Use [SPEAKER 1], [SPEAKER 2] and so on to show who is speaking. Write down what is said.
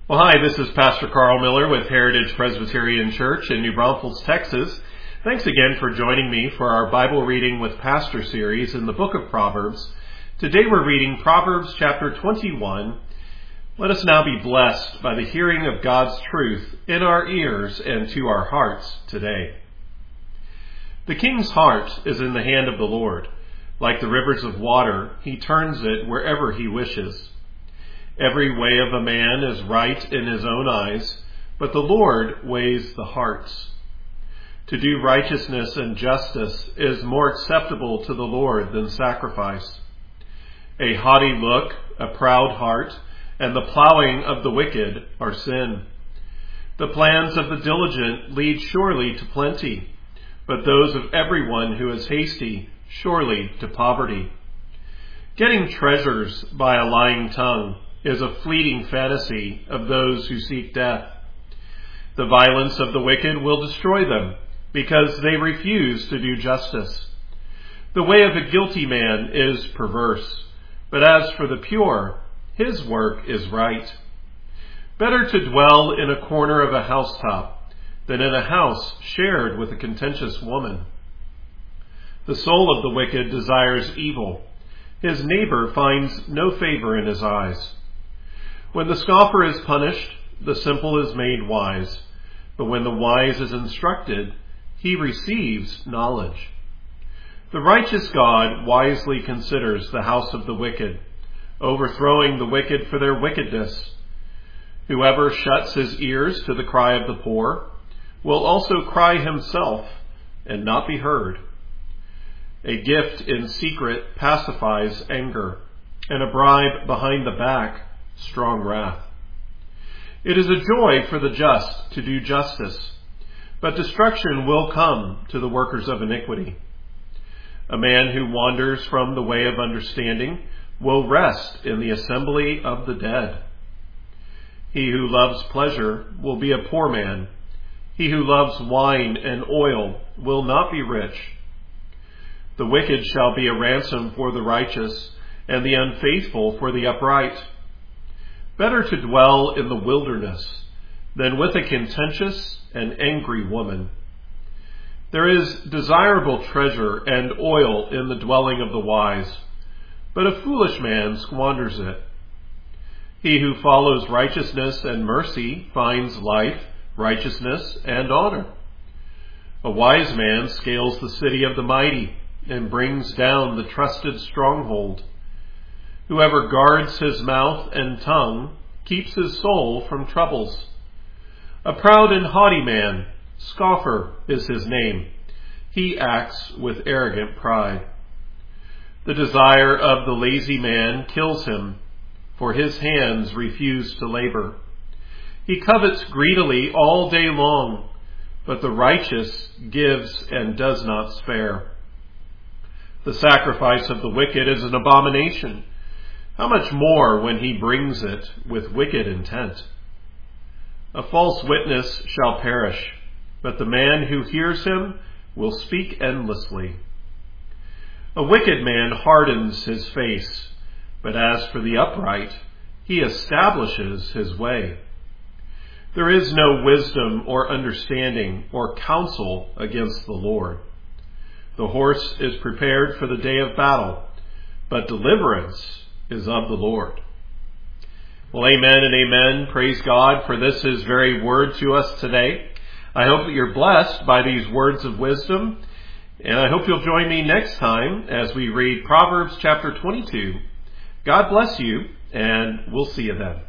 [SPEAKER 1] Well, hi, this is Pastor Carl Miller with Heritage Presbyterian Church in New Braunfels, Texas. Thanks again for joining me for our Bible Reading with Pastor series in the book of Proverbs. Today we're reading Proverbs chapter 21. Let us now be blessed by the hearing of God's truth in our ears and to our hearts today. The king's heart is in the hand of the Lord. Like the rivers of water, he turns it wherever he wishes. Every way of a man is right in his own eyes, but the Lord weighs the hearts. To do righteousness and justice is more acceptable to the Lord than sacrifice. A haughty look, a proud heart, and the plowing of the wicked are sin. The plans of the diligent lead surely to plenty, but those of everyone who is hasty surely to poverty. Getting treasures by a lying tongue is a fleeting fantasy of those who seek death. The violence of the wicked will destroy them, because they refuse to do justice. The way of a guilty man is perverse, but as for the pure, his work is right. Better to dwell in a corner of a housetop than in a house shared with a contentious woman. The soul of the wicked desires evil. His neighbor finds no favor in his eyes. When the scoffer is punished, the simple is made wise. But when the wise is instructed, he receives knowledge. The righteous God wisely considers the house of the wicked, overthrowing the wicked for their wickedness. Whoever shuts his ears to the cry of the poor will also cry himself and not be heard. A gift in secret pacifies anger, and a bribe behind the back strong wrath. It is a joy for the just to do justice, but destruction will come to the workers of iniquity. A man who wanders from the way of understanding will rest in the assembly of the dead. He who loves pleasure will be a poor man. He who loves wine and oil will not be rich. The wicked shall be a ransom for the righteous, and the unfaithful for the upright. Better to dwell in the wilderness than with a contentious and angry woman. There is desirable treasure and oil in the dwelling of the wise, but a foolish man squanders it. He who follows righteousness and mercy finds life, righteousness, and honor. A wise man scales the city of the mighty and brings down the trusted stronghold. Whoever guards his mouth and tongue keeps his soul from troubles. A proud and haughty man, scoffer is his name. He acts with arrogant pride. The desire of the lazy man kills him, for his hands refuse to labor. He covets greedily all day long, but the righteous gives and does not spare. The sacrifice of the wicked is an abomination. How much more when he brings it with wicked intent? A false witness shall perish, but the man who hears him will speak endlessly. A wicked man hardens his face, but as for the upright, he establishes his way. There is no wisdom or understanding or counsel against the Lord. The horse is prepared for the day of battle, but deliverance is of the Lord. Well, amen and amen. Praise God for this His very word to us today. I hope that you're blessed by these words of wisdom, and I hope you'll join me next time as we read Proverbs chapter 22. God bless you, and we'll see you then.